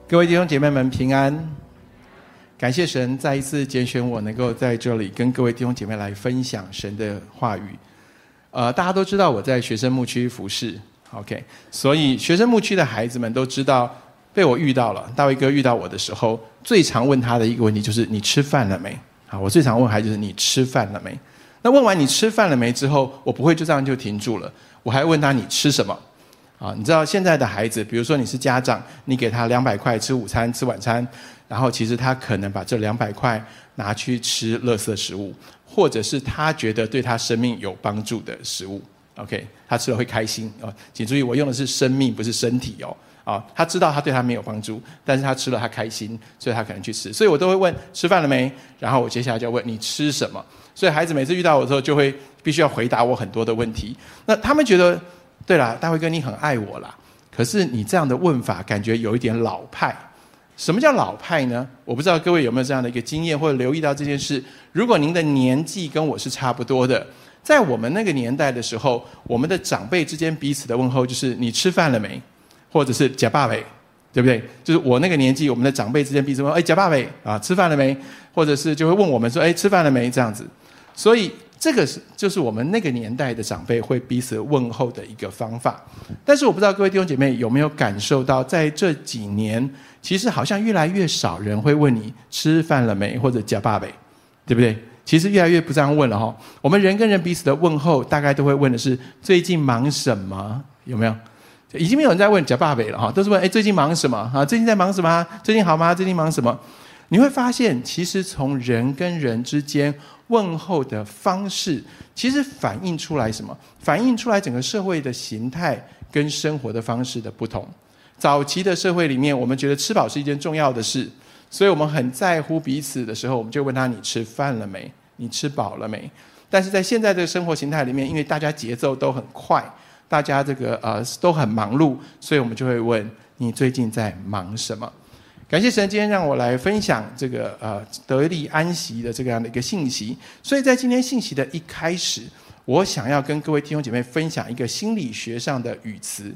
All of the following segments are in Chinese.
各位弟兄姐妹们平安，感谢神再一次拣选我能够在这里跟各位弟兄姐妹来分享神的话语。大家都知道我在学生牧区服侍 ，OK， 所以学生牧区的孩子们都知道，被我遇到了。大卫哥遇到我的时候，最常问他的一个问题就是你吃饭了没？我最常问孩子就是你吃饭了没？那问完你吃饭了没之后，我不会就这样就停住了，我还问他你吃什么？你知道现在的孩子，比如说你是家长，你给他200块吃午餐吃晚餐，然后其实他可能把这200块拿去吃垃圾食物，或者是他觉得对他生命有帮助的食物 ，OK， 他吃了会开心请注意，我用的是生命，不是身体他知道他对他没有帮助，但是他吃了他开心，所以他可能去吃。所以我都会问吃饭了没，然后我接下来就问你吃什么。所以孩子每次遇到我的时候，就会必须要回答我很多的问题。那他们觉得，对啦，大卫哥你很爱我啦，可是你这样的问法感觉有一点老派。什么叫老派呢？我不知道各位有没有这样的一个经验或者留意到这件事。如果您的年纪跟我是差不多的，在我们那个年代的时候，我们的长辈之间彼此的问候就是你吃饭了没，或者是吃饱没，对不对？就是我那个年纪，我们的长辈之间彼此问吃饱没吃饭了没，或者是就会问我们说吃饭了没这样子。所以这个就是我们那个年代的长辈会彼此问候的一个方法。但是我不知道各位弟兄姐妹有没有感受到，在这几年其实好像越来越少人会问你吃饭了没或者吃饱没，对不对？其实越来越不这样问了我们人跟人彼此的问候大概都会问的是最近忙什么，有没有？已经没有人在问吃饱没了都是问最近忙什么最近在忙什么？最近好吗？最近忙什么？你会发现其实从人跟人之间问候的方式，其实反映出来什么？反映出来整个社会的形态跟生活的方式的不同。早期的社会里面，我们觉得吃饱是一件重要的事，所以我们很在乎彼此的时候，我们就问他你吃饭了没？你吃饱了没？但是在现在的生活形态里面，因为大家节奏都很快，大家都很忙碌，所以我们就会问你最近在忙什么？感谢神今天让我来分享这个得力安息的这样的一个信息。所以在今天信息的一开始，我想要跟各位弟兄姐妹分享一个心理学上的语词，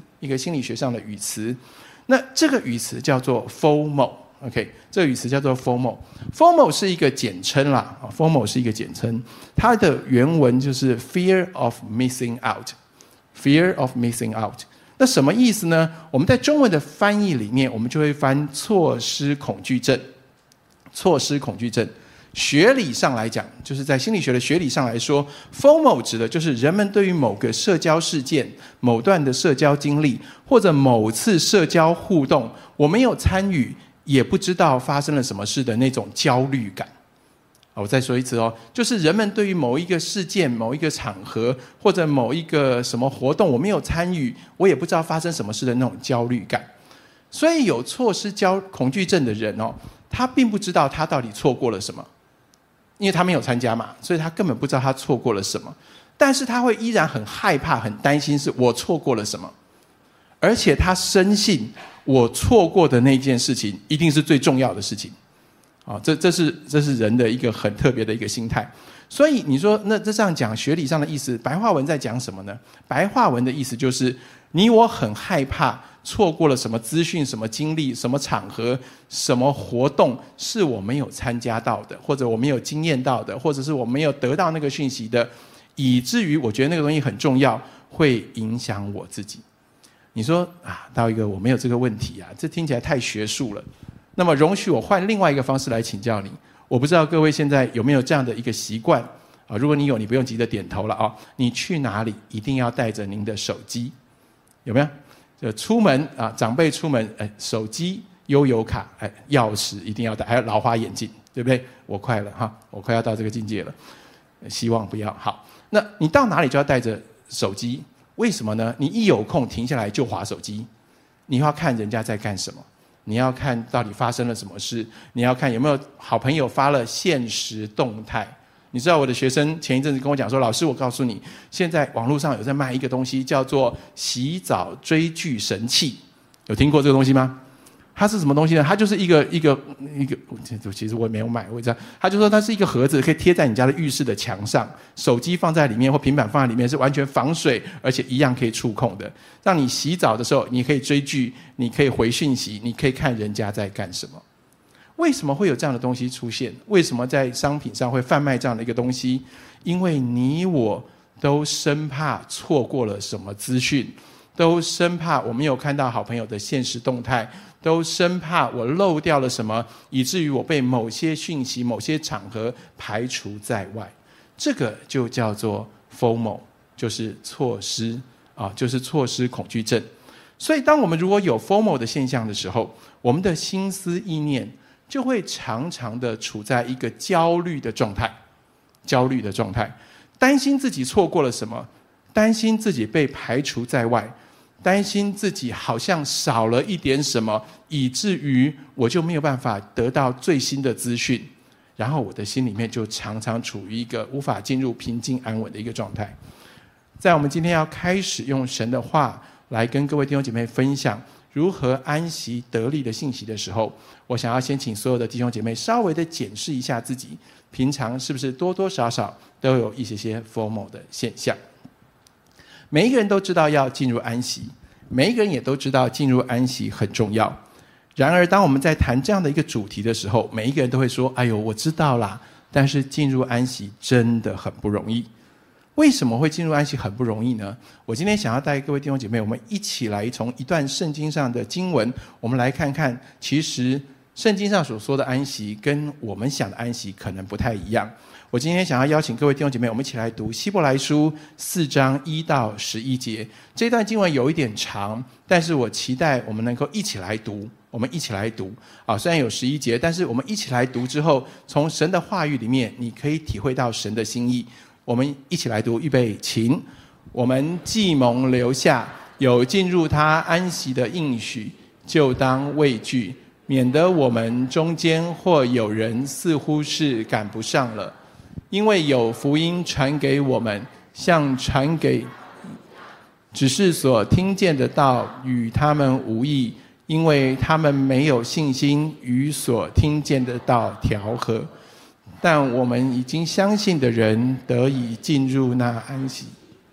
那这个语词叫做 FOMO。OK， 这个语词叫做 FOMO。FOMO 是一个简称啦，FOMO 是一个简称，它的原文就是 Fear of Missing Out。Fear of Missing Out。那什么意思呢？我们在中文的翻译里面，我们就会翻错失恐惧症。错失恐惧症，学理上来讲，就是在心理学的学理上来说 ，FOMO 指的就是人们对于某个社交事件、某段的社交经历，或者某次社交互动，我没有参与，也不知道发生了什么事的那种焦虑感。我再说一次就是人们对于某一个事件、某一个场合或者某一个什么活动，我没有参与，我也不知道发生什么事的那种焦虑感。所以有错失恐惧症的人他并不知道他到底错过了什么，因为他没有参加嘛，所以他根本不知道他错过了什么。但是他会依然很害怕、很担心是我错过了什么，而且他深信我错过的那件事情一定是最重要的事情。这是人的一个很特别的一个心态。所以你说那这样讲学理上的意思，白话文在讲什么呢？白话文的意思就是你我很害怕错过了什么资讯、什么经历、什么场合、什么活动是我没有参加到的，或者我没有经验到的，或者是我没有得到那个讯息的，以至于我觉得那个东西很重要，会影响我自己。你说大卫哥我没有这个问题这听起来太学术了。那么容许我换另外一个方式来请教你。我不知道各位现在有没有这样的一个习惯如果你有，你不用急着点头了你去哪里一定要带着您的手机，有没有？就出门长辈出门手机、悠游卡、钥匙一定要带，还有老花眼镜，对不对？我快了我快要到这个境界了，希望不要。好，那你到哪里就要带着手机，为什么呢？你一有空停下来就滑手机，你要看人家在干什么，你要看到底发生了什么事，你要看有没有好朋友发了限时动态。你知道我的学生前一阵子跟我讲说，老师我告诉你，现在网络上有在卖一个东西叫做洗澡追剧神器，有听过这个东西吗？ 它是什么东西呢？它就是一个，其实我也没有买，我知道。他就说它是一个盒子，可以贴在你家的浴室的墙上，手机放在里面或平板放在里面，是完全防水，而且一样可以触控的，让你洗澡的时候，你可以追剧，你可以回讯息，你可以看人家在干什么。为什么会有这样的东西出现？为什么在商品上会贩卖这样的一个东西？因为你我都生怕错过了什么资讯，都生怕我没有看到好朋友的现实动态，都生怕我漏掉了什么，以至于我被某些讯息、某些场合排除在外。这个就叫做 FOMO， 就是错失就是错失恐惧症。所以当我们如果有 FOMO 的现象的时候，我们的心思意念就会常常的处在一个焦虑的状态，担心自己错过了什么，担心自己被排除在外，担心自己好像少了一点什么，以至于我就没有办法得到最新的资讯，然后我的心里面就常常处于一个无法进入平静安稳的一个状态。在我们今天要开始用神的话来跟各位弟兄姐妹分享如何安息得力的信息的时候，我想要先请所有的弟兄姐妹稍微的检视一下自己，平常是不是多多少少都有一些 FOMO 的现象。每一个人都知道要进入安息，每一个人也都知道进入安息很重要。然而当我们在谈这样的一个主题的时候，每一个人都会说，哎呦，我知道啦，但是进入安息真的很不容易。为什么会进入安息很不容易呢？我今天想要带各位弟兄姐妹，我们一起来从一段圣经上的经文，我们来看看，其实圣经上所说的安息跟我们想的安息可能不太一样。我今天想要邀请各位弟兄姐妹，我们一起来读希伯来书4章1到11节。这段经文有一点长，但是我期待我们能够一起来读。我们一起来读虽然有11节，但是我们一起来读之后，从神的话语里面，你可以体会到神的心意。我们一起来读，预备，请。我们既蒙留下有进入他安息的应许，就当畏惧，免得我们中间或有人似乎是赶不上了。因为有福音传给我们，像传给，只是所听见的道与他们无异，因为他们没有信心与所听见的道调和。但我们已经相信的人得以进入那安息。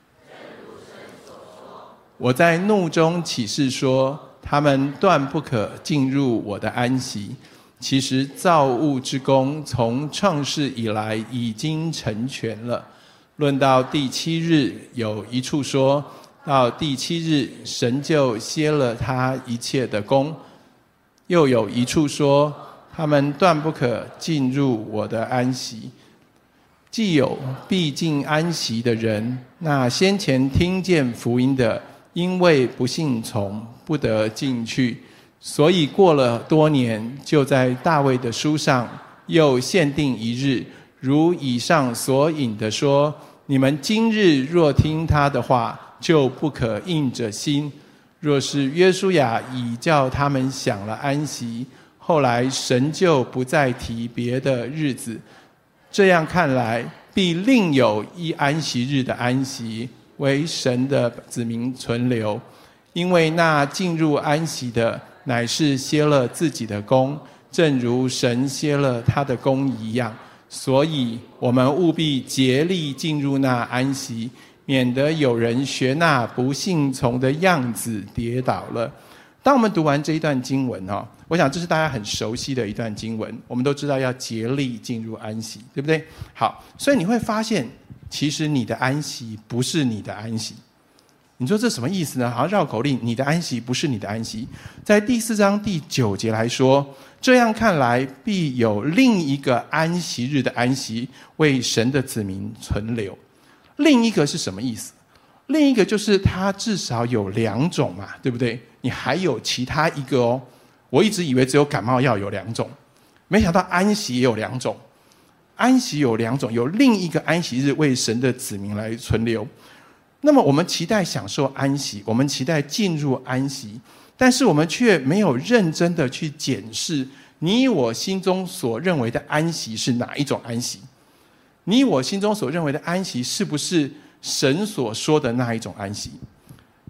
我在怒中起誓说，他们断不可进入我的安息。其实造物之功从创世以来已经成全了。论到第7日，有一处说，到第7日神就歇了他一切的功。又有一处说，他们断不可进入我的安息。既有必进安息的人，那先前听见福音的，因为不信从，不得进去。所以过了多年，就在大卫的书上又限定一日，如以上所引的说，你们今日若听他的话，就不可硬着心。若是约书亚已叫他们享了安息，后来神就不再提别的日子，这样看来，必另有一安息日的安息，为神的子民存留。因为那进入安息的，乃是歇了自己的功，正如神歇了他的功一样。所以我们务必竭力进入那安息，免得有人学那不信从的样子跌倒了。当我们读完这一段经文我想这是大家很熟悉的一段经文，我们都知道要竭力进入安息，对不对？好，所以你会发现，其实你的安息不是你的安息。你说这什么意思呢？好像绕口令，你的安息不是你的安息。在第4章第9节来说，这样看来，必有另一个安息日的安息，为神的子民存留。另一个是什么意思？另一个就是它至少有2种嘛，对不对？你还有其他一个哦。我一直以为只有感冒药有2种，没想到安息也有2种。安息有2种，有另一个安息日为神的子民来存留。那么我们期待享受安息，我们期待进入安息，但是我们却没有认真的去检视你我心中所认为的安息是哪一种安息。你我心中所认为的安息是不是神所说的那一种安息？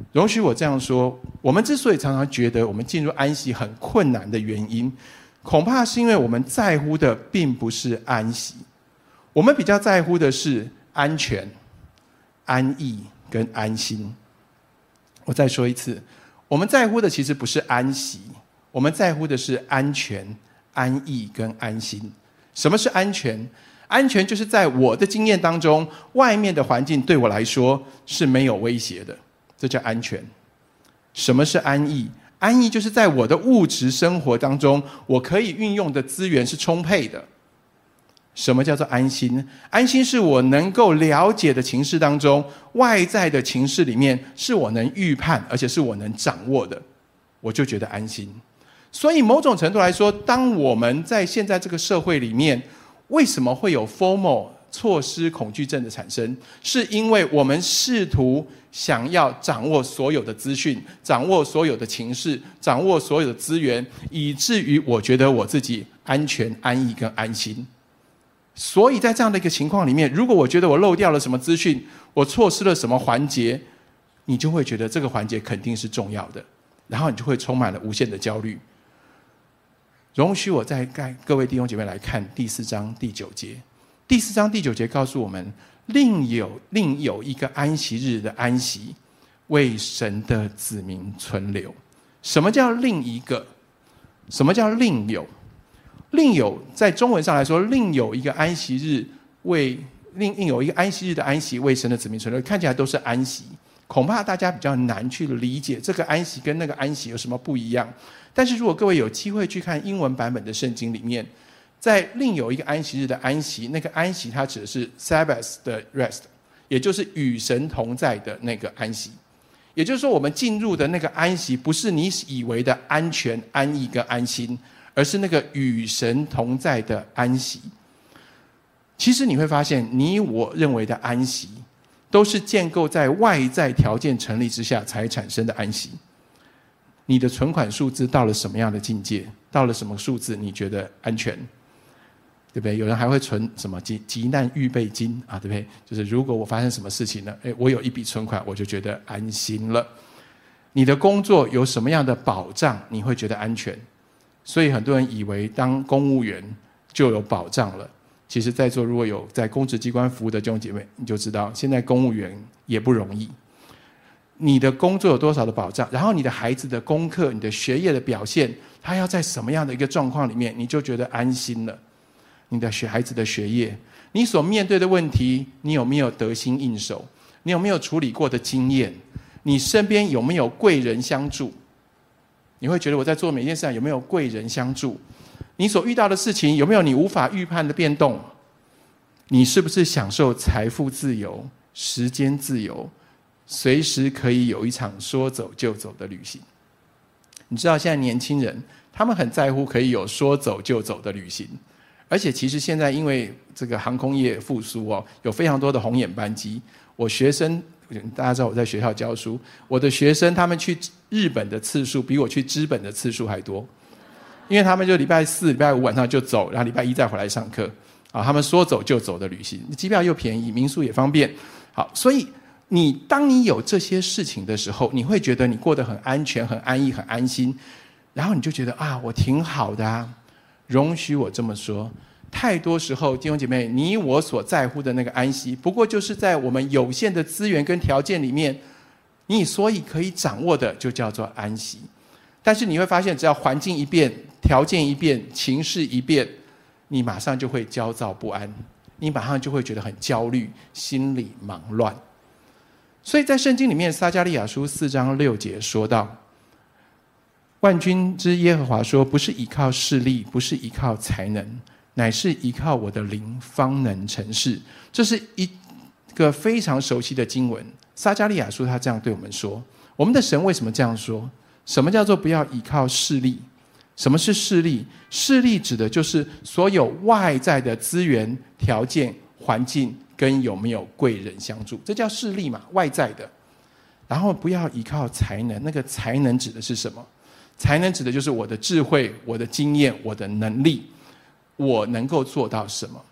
容许我这样说，我们之所以常常觉得我们进入安息很困难的原因，恐怕是因为我们在乎的并不是安息，我们比较在乎的是安全、安逸跟安心。我再说一次，我们在乎的其实不是安息，我们在乎的是安全、安逸跟安心。什么是安全？安全就是在我的经验当中，外面的环境对我来说是没有威胁的，这叫安全。什么是安逸？安逸就是在我的物质生活当中，我可以运用的资源是充沛的。什么叫做安心？安心是我能够了解的情势当中，外在的情势里面是我能预判，而且是我能掌握的，我就觉得安心。所以某种程度来说，当我们在现在这个社会里面，为什么会有 FOMO 错失恐惧症的产生？是因为我们试图想要掌握所有的资讯，掌握所有的情势，掌握所有的资源，以至于我觉得我自己安全、安逸跟安心。所以在这样的一个情况里面，如果我觉得我漏掉了什么资讯，我错失了什么环节，你就会觉得这个环节肯定是重要的，然后你就会充满了无限的焦虑。容许我再带各位弟兄姐妹来看第4章第9节。第4章第9节告诉我们，另有一个安息日的安息，为神的子民存留。什么叫另一个？什么叫另有？另有在中文上来说，另有一个安息日另有一个安息日的安息，为神的子民存留，看起来都是安息，恐怕大家比较难去理解这个安息跟那个安息有什么不一样。但是如果各位有机会去看英文版本的圣经里面，在另有一个安息日的安息，那个安息它指的是 Sabbath 的 rest， 也就是与神同在的那个安息。也就是说，我们进入的那个安息，不是你以为的安全、安逸跟安心，而是那个与神同在的安息。其实你会发现，你我认为的安息，都是建构在外在条件成立之下才产生的安息。你的存款数字到了什么样的境界，到了什么数字你觉得安全，对不对？有人还会存什么急难预备金啊，对不对？就是如果我发生什么事情呢，我有一笔存款，我就觉得安心了。你的工作有什么样的保障，你会觉得安全。所以很多人以为当公务员就有保障了，其实在座如果有在公职机关服务的弟兄姐妹，你就知道现在公务员也不容易。你的工作有多少的保障，然后你的孩子的功课、你的学业的表现，他要在什么样的一个状况里面，你就觉得安心了。你的孩子的学业，你所面对的问题，你有没有得心应手？你有没有处理过的经验？你身边有没有贵人相助？你会觉得我在做每件事上有没有贵人相助？你所遇到的事情有没有你无法预判的变动？你是不是享受财富自由、时间自由，随时可以有一场说走就走的旅行？你知道现在年轻人他们很在乎可以有说走就走的旅行，而且其实现在因为这个航空业复苏有非常多的红眼班机。我学生大家知道我在学校教书，我的学生他们去日本的次数比我去知本的次数还多，因为他们就礼拜4、礼拜5晚上就走，然后礼拜1再回来上课他们说走就走的旅行，机票又便宜，民宿也方便。好，所以当你有这些事情的时候，你会觉得你过得很安全、很安逸、很安心，然后你就觉得我挺好的啊。容许我这么说，太多时候弟兄姐妹，你我所在乎的那个安息，不过就是在我们有限的资源跟条件里面，你所以可以掌握的就叫做安息。但是你会发现，只要环境一变、条件一变、情势一变，你马上就会焦躁不安，你马上就会觉得很焦虑，心里忙乱。所以在圣经里面，撒迦利亚书4章6节说到，万军之耶和华说，不是依靠势力，不是依靠才能，乃是依靠我的灵方能成事。这是一个非常熟悉的经文，撒迦利亚书他这样对我们说。我们的神为什么这样说？什么叫做不要依靠势力？什么是势力？势力指的就是所有外在的资源、条件、环境跟有没有贵人相助，这叫势力嘛，外在的。然后不要依靠才能，那个才能指的是什么？才能指的就是我的智慧、我的经验、我的能力，我能够做到什么。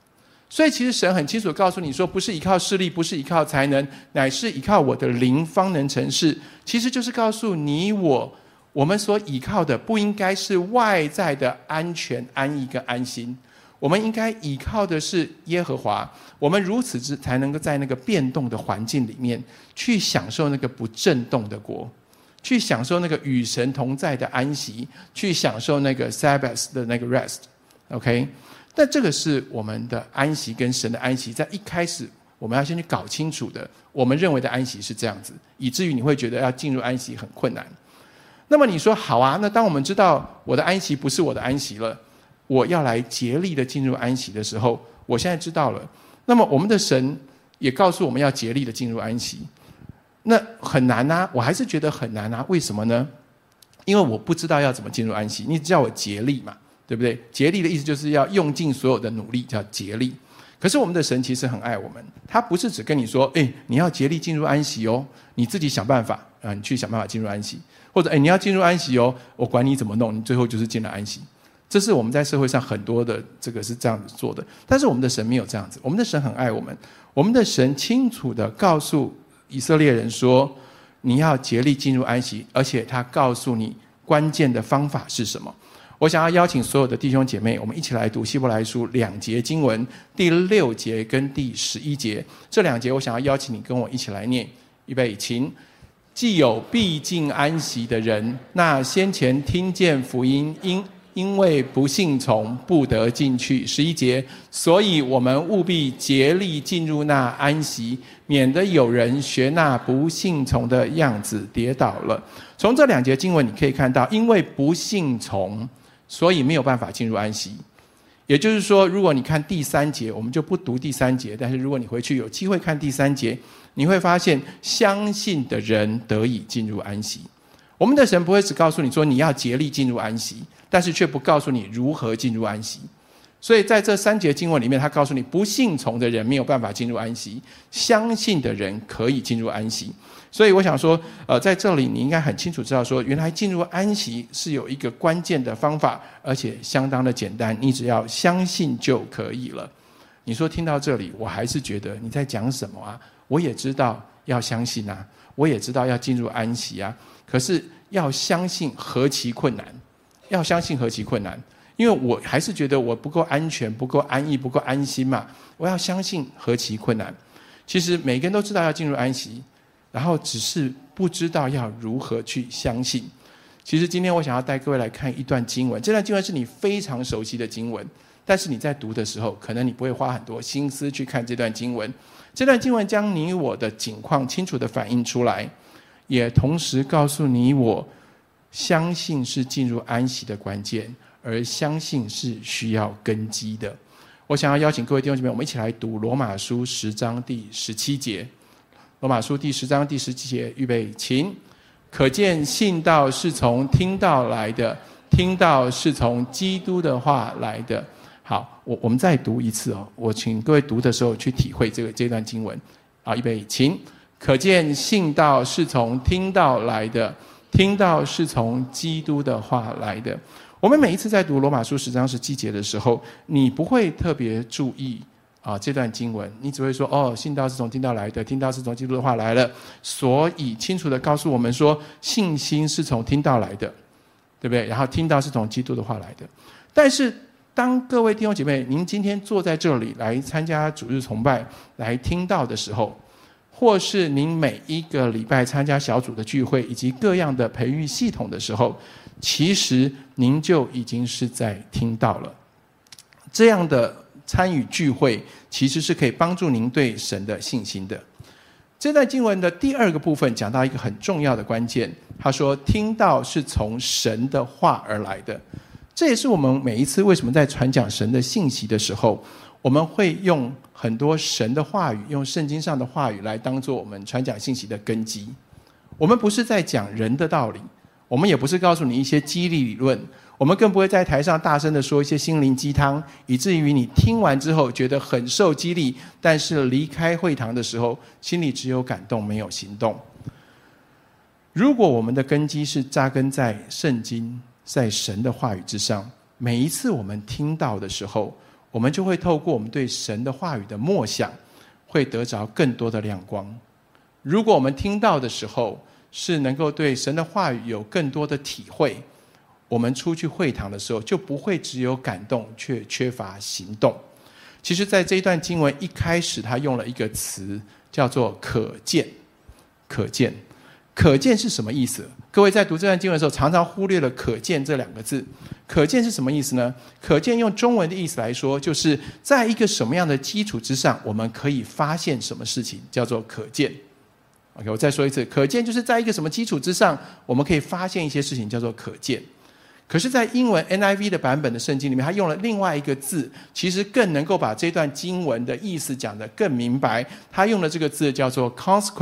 所以其实神很清楚地告诉你说，不是依靠势力，不是依靠才能，乃是依靠我的灵方能成事。其实就是告诉你我们所依靠的不应该是外在的安全、安逸跟安心，我们应该依靠的是耶和华。我们如此才能够在那个变动的环境里面去享受那个不震动的国，去享受那个与神同在的安息，去享受那个 Sabbath 的那个 rest。OK， 但这个是我们的安息跟神的安息，在一开始我们要先去搞清楚的。我们认为的安息是这样子，以至于你会觉得要进入安息很困难。那么你说好啊，那当我们知道我的安息不是我的安息了，我要来竭力的进入安息的时候，我现在知道了。那么我们的神也告诉我们要竭力的进入安息，那很难啊，我还是觉得很难啊。为什么呢？因为我不知道要怎么进入安息。你只叫我竭力嘛，对不对？竭力的意思就是要用尽所有的努力，叫竭力。可是我们的神其实很爱我们，他不是只跟你说，你要竭力进入安息哦，你自己想办法啊，你去想办法进入安息，或者你要进入安息哦，我管你怎么弄，你最后就是进了安息。这是我们在社会上很多的这个是这样子做的，但是我们的神没有这样子。我们的神很爱我们，我们的神清楚地告诉以色列人说，你要竭力进入安息，而且他告诉你关键的方法是什么。我想要邀请所有的弟兄姐妹，我们一起来读希伯来书2节经文，第6节跟第11节。这2节我想要邀请你跟我一起来念。预备请。既有必进安息的人，那先前听见福音因为不信从，不得进去。11节，所以我们务必竭力进入那安息，免得有人学那不信从的样子跌倒了。从这2节经文你可以看到，因为不信从，所以没有办法进入安息。也就是说，如果你看第3节，我们就不读第3节，但是如果你回去有机会看第3节，你会发现相信的人得以进入安息。我们的神不会只告诉你说你要竭力进入安息，但是却不告诉你如何进入安息。所以在这3节经文里面，他告诉你不信从的人没有办法进入安息，相信的人可以进入安息。所以我想说在这里你应该很清楚知道说，原来进入安息是有一个关键的方法，而且相当的简单，你只要相信就可以了。你说听到这里，我还是觉得你在讲什么啊？我也知道要相信啊，我也知道要进入安息啊，可是要相信何其困难，要相信何其困难。因为我还是觉得我不够安全，不够安逸，不够安心嘛，我要相信何其困难。其实每个人都知道要进入安息，然后只是不知道要如何去相信。其实今天我想要带各位来看一段经文，这段经文是你非常熟悉的经文，但是你在读的时候可能你不会花很多心思去看这段经文。这段经文将你我的境况清楚地反映出来，也同时告诉你我相信是进入安息的关键，而相信是需要根基的。我想要邀请各位弟兄姐妹，我们一起来读罗马书10章第17节。罗马书第10章第17节，预备请。可见信道是从听道来的，听道是从基督的话来的。好，我们再读一次哦。我请各位读的时候去体会这段经文。预备请。可见信道是从听道来的，听道是从基督的话来的。我们每一次在读罗马书10章17节的时候，你不会特别注意这段经文，你只会说信道是从听道来的，听道是从基督的话来了，所以清楚地告诉我们说信心是从听道来的，对不对？然后听道是从基督的话来的。但是当各位弟兄姐妹您今天坐在这里来参加主日崇拜，来听道的时候，或是您每一个礼拜参加小组的聚会以及各样的培育系统的时候，其实您就已经是在听道了。这样的参与聚会其实是可以帮助您对神的信心的。这段经文的第2个部分讲到一个很重要的关键，他说听道是从神的话而来的。这也是我们每一次为什么在传讲神的信息的时候，我们会用很多神的话语，用圣经上的话语来当作我们传讲信息的根基。我们不是在讲人的道理，我们也不是告诉你一些激励理论，我们更不会在台上大声的说一些心灵鸡汤，以至于你听完之后觉得很受激励，但是离开会堂的时候心里只有感动没有行动。如果我们的根基是扎根在圣经，在神的话语之上，每一次我们听到的时候， 我们就会透过我们对神的话语的默想，会得着更多的亮光。如果我们听到的时候是能够对神的话语有更多的体会，我们出去会堂的时候就不会只有感动却缺乏行动。其实在这一段经文一开始，他用了一个词叫做可见。可见，可见是什么意思？各位在读这段经文的时候常常忽略了可见这两个字。可见是什么意思呢？可见用中文的意思来说，就是在一个什么样的基础之上，我们可以发现什么事情，叫做可见。OK， 我再说一次，可见就是在一个什么基础之上，我们可以发现一些事情，叫做可见。可是在英文 NIV 的版本的圣经里面，他用了另外一个字，其实更能够把这段经文的意思讲得更明白。他用的这个字叫做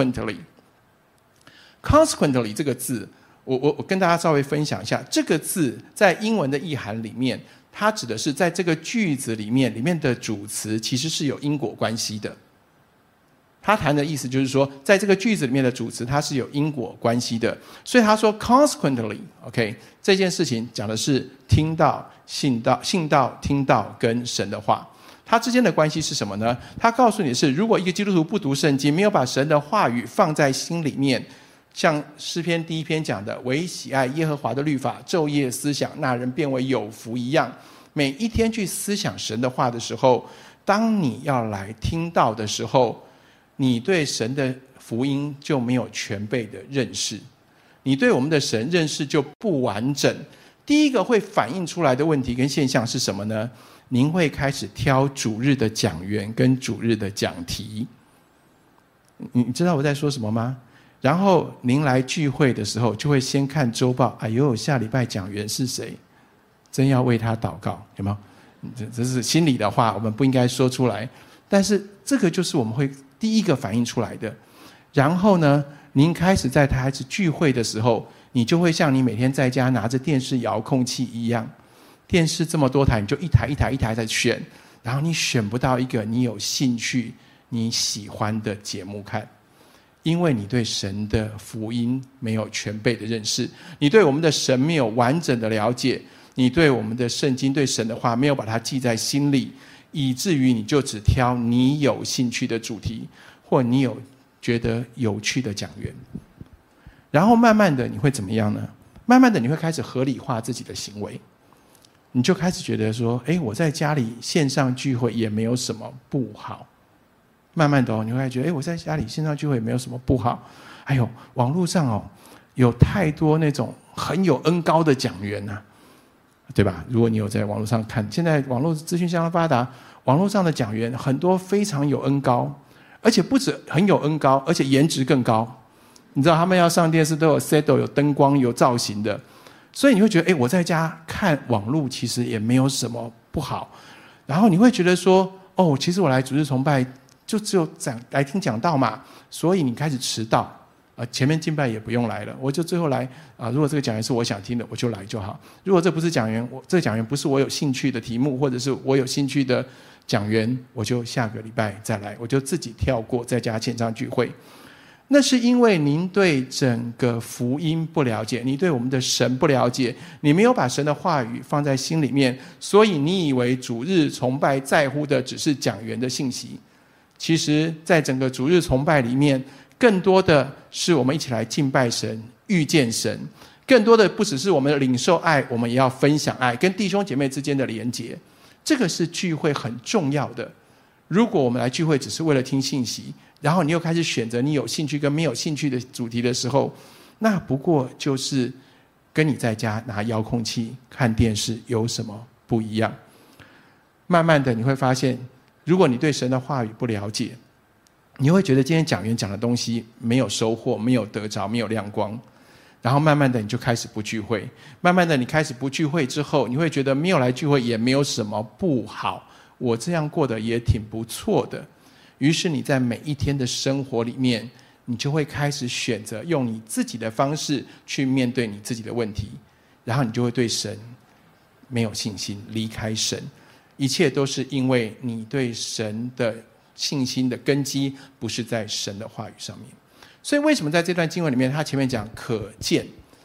consequently。consequently 这个字，我跟大家稍微分享一下，这个字在英文的意涵里面，它指的是在这个句子里面的主词其实是有因果关系的。他谈的意思就是说，在这个句子里面的主词它是有因果关系的。所以他说 consequently， OK， 这件事情讲的是听到、信到、听到跟神的话，它之间的关系是什么呢？他告诉你是，如果一个基督徒不读圣经，没有把神的话语放在心里面，像诗篇第1篇讲的，唯喜爱耶和华的律法，昼夜思想，那人变为有福一样，每一天去思想神的话的时候，当你要来听到的时候，你对神的福音就没有全备的认识，你对我们的神认识就不完整。第一个会反映出来的问题跟现象是什么呢？您会开始挑主日的讲员跟主日的讲题。你知道我在说什么吗？然后您来聚会的时候就会先看周报，哎呦，下礼拜讲员是谁，真要为他祷告，有没有？这是心里的话，我们不应该说出来，但是这个就是我们会第一个反映出来的。然后呢，您开始在孩子聚会的时候，你就会像你每天在家拿着电视遥控器一样，电视这么多台，你就一台一台一台在选，然后你选不到一个你有兴趣你喜欢的节目看，因为你对神的福音没有全备的认识，你对我们的神没有完整的了解，你对我们的圣经对神的话没有把它记在心里，以至于你就只挑你有兴趣的主题，或你有觉得有趣的讲员。然后慢慢的你会怎么样呢？慢慢的你会开始合理化自己的行为，你就开始觉得说，我在家里线上聚会也没有什么不好。慢慢的你会觉得，我在家里线上聚会也没有什么不好。还有网络上有太多那种很有恩高的讲员啊，对吧？如果你有在网络上看，现在网络资讯相当发达，网络上的讲员很多非常有恩高，而且不止很有恩高，而且颜值更高。你知道他们要上电视都有 settle 有灯光有造型的，所以你会觉得我在家看网络其实也没有什么不好。然后你会觉得说，其实我来主日崇拜就只有来听讲道嘛，所以你开始迟到，前面敬拜也不用来了，我就最后来如果这个讲员是我想听的，我就来就好。如果这不是讲员，这个讲员不是我有兴趣的题目，或者是我有兴趣的讲员，我就下个礼拜再来，我就自己跳过在家线上聚会。那是因为您对整个福音不了解，你对我们的神不了解，你没有把神的话语放在心里面，所以你以为主日崇拜在乎的只是讲员的信息。其实在整个主日崇拜里面，更多的是我们一起来敬拜神，遇见神，更多的不只是我们领受爱，我们也要分享爱，跟弟兄姐妹之间的连结，这个是聚会很重要的。如果我们来聚会只是为了听信息，然后你又开始选择你有兴趣跟没有兴趣的主题的时候，那不过就是跟你在家拿遥控器看电视有什么不一样。慢慢的你会发现，如果你对神的话语不了解，你会觉得今天讲员讲的东西没有收获，没有得着，没有亮光，然后慢慢的你就开始不聚会。慢慢的你开始不聚会之后，你会觉得没有来聚会也没有什么不好，我这样过得也挺不错的。于是你在每一天的生活里面，你就会开始选择用你自己的方式去面对你自己的问题，然后你就会对神没有信心，离开神。一切都是因为你对神的信心的根基不是在神的话语上面。所以为什么在这段经文里面他前面讲可见，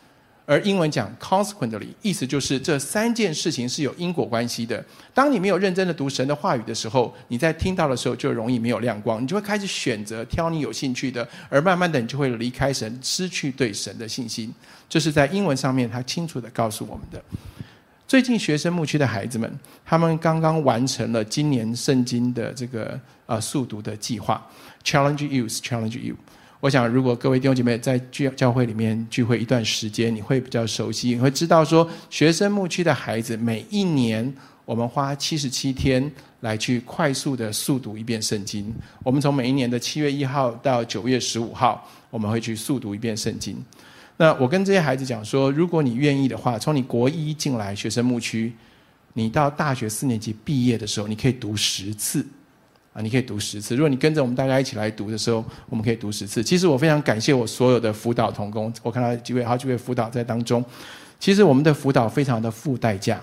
而英文讲 consequently， 意思就是这3件事情是有因果关系的。当你没有认真的读神的话语的时候，你在听到的时候就容易没有亮光，你就会开始选择挑你有兴趣的，而慢慢的你就会离开神，失去对神的信心。这是在英文上面他清楚的告诉我们的。最近学生牧区的孩子们，他们刚刚完成了今年圣经的这个速读的计划 Challenge Youth Challenge You。我想如果各位弟兄姐妹在教会里面聚会一段时间，你会比较熟悉，你会知道说学生牧区的孩子每一年我们花77天来去快速的速读一遍圣经。我们从每一年的7月1号到9月15号我们会去速读一遍圣经。那我跟这些孩子讲说，如果你愿意的话，从你国1进来学生牧区，你到大学4年级毕业的时候，你可以读10次你可以读10次。如果你跟着我们大家一起来读的时候，我们可以读10次。其实我非常感谢我所有的辅导同工，我看到好几位辅导在当中。其实我们的辅导非常的付代价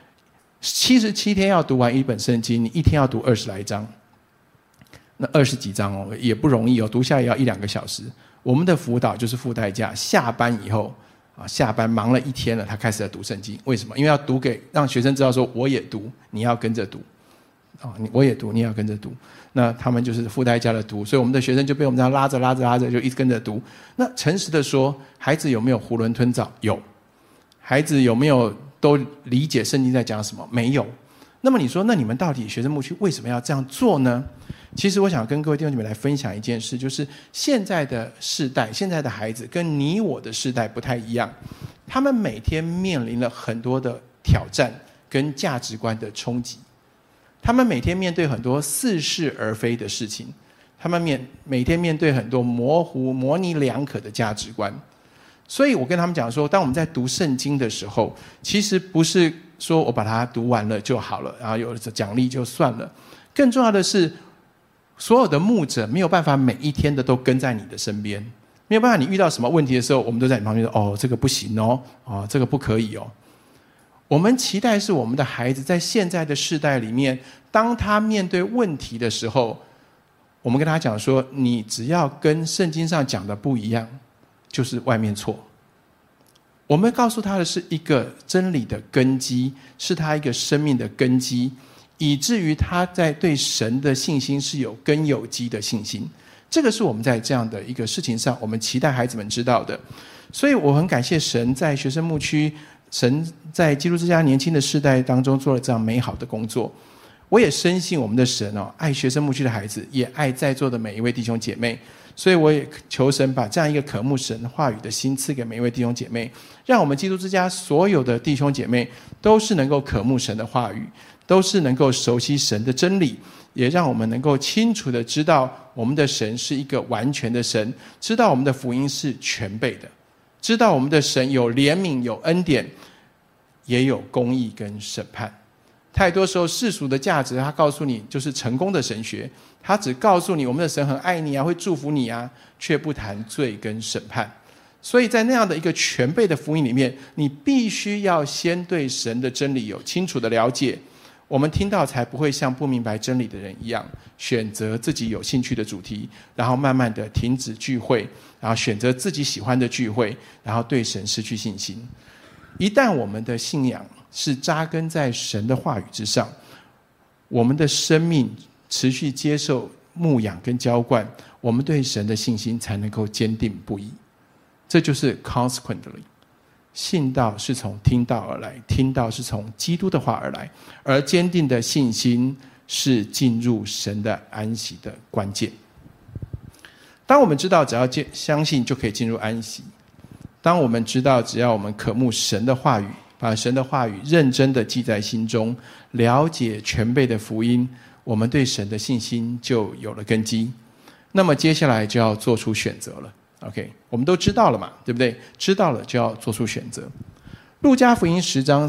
，77天要读完一本圣经，你一天要读20来章，那20几章也不容易读下来也要1-2个小时。我们的辅导就是付代价，下班以后下班忙了一天了，他开始在读圣经。为什么？因为要读给让学生知道说我也读，你要跟着读我也读，你也要跟着读。那他们就是付代价的读，所以我们的学生就被我们这样拉着就一直跟着读。那诚实的说，孩子有没有囫囵吞枣？有。孩子有没有都理解圣经在讲什么？没有。那么你说，那你们到底学生牧区为什么要这样做呢？其实我想跟各位弟兄姐妹来分享一件事，就是现在的世代，现在的孩子跟你我的世代不太一样，他们每天面临了很多的挑战跟价值观的冲击。他们每天面对很多似是而非的事情，他们每天面对很多模糊模棱两可的价值观。所以我跟他们讲说，当我们在读圣经的时候，其实不是说我把它读完了就好了，然后有了奖励就算了。更重要的是，所有的牧者没有办法每一天的都跟在你的身边，没有办法你遇到什么问题的时候，我们都在你旁边说这个不行这个不可以我们期待是我们的孩子在现在的世代里面，当他面对问题的时候，我们跟他讲说，你只要跟圣经上讲的不一样，就是外面错。我们告诉他的是一个真理的根基，是他一个生命的根基，以至于他在对神的信心是有根有基的信心。这个是我们在这样的一个事情上，我们期待孩子们知道的。所以我很感谢神在学生牧区，神在基督之家年轻的世代当中做了这样美好的工作。我也深信我们的神爱学生牧区的孩子，也爱在座的每一位弟兄姐妹。所以我也求神把这样一个渴慕神话语的心赐给每一位弟兄姐妹，让我们基督之家所有的弟兄姐妹都是能够渴慕神的话语，都是能够熟悉神的真理，也让我们能够清楚的知道我们的神是一个完全的神，知道我们的福音是全备的，知道我们的神有怜悯有恩典，也有公义跟审判。太多时候世俗的价值他告诉你就是成功的神学，他只告诉你我们的神很爱你会祝福你却不谈罪跟审判。所以在那样的一个全备的福音里面，你必须要先对神的真理有清楚的了解，我们听到才不会像不明白真理的人一样，选择自己有兴趣的主题，然后慢慢的停止聚会，然后选择自己喜欢的聚会，然后对神失去信心。一旦我们的信仰是扎根在神的话语之上，我们的生命持续接受牧养跟浇灌，我们对神的信心才能够坚定不移。这就是 consequently， 信道是从听道而来，听道是从基督的话而来，而坚定的信心是进入神的安息的关键。当我们知道只要相信就可以进入安息，当我们知道只要我们渴慕神的话语，把神的话语认真的记在心中，了解全备的福音，我们对神的信心就有了根基。那么接下来就要做出选择了。OK， 我们都知道了嘛，对不对？知道了就要做出选择。路加福音10章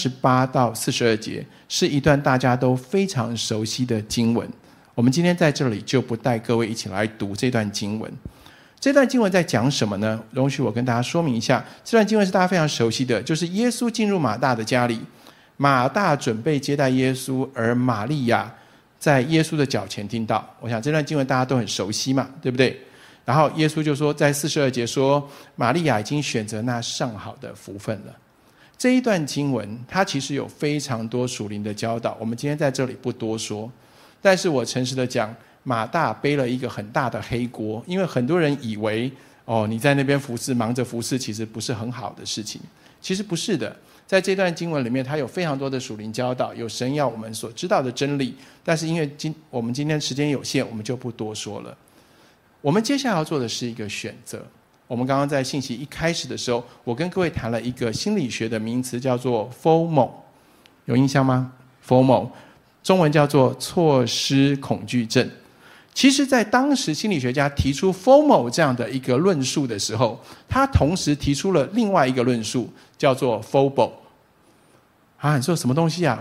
38到42节是一段大家都非常熟悉的经文，我们今天在这里就不带各位一起来读这段经文。这段经文在讲什么呢？容许我跟大家说明一下。这段经文是大家非常熟悉的，就是耶稣进入马大的家里，马大准备接待耶稣，而玛利亚在耶稣的脚前听到。我想这段经文大家都很熟悉嘛，对不对？ 然后耶稣就说，在42节说，玛利亚已经选择那上好的福分了。这一段经文它其实有非常多属灵的教导，我们今天在这里不多说，但是我诚实的讲，马大背了一个很大的黑锅，因为很多人以为你在那边服侍，忙着服侍，其实不是很好的事情。其实不是的，在这段经文里面，它有非常多的属灵教导，有神要我们所知道的真理，但是因为我们今天时间有限，我们就不多说了。我们接下来要做的是一个选择。我们刚刚在信息一开始的时候，我跟各位谈了一个心理学的名词，叫做 FOMO， 有印象吗？ FOMO 中文叫做错失恐惧症。其实在当时心理学家提出 FOMO 这样的一个论述的时候，他同时提出了另外一个论述，叫做 FOBO。 你说什么东西啊？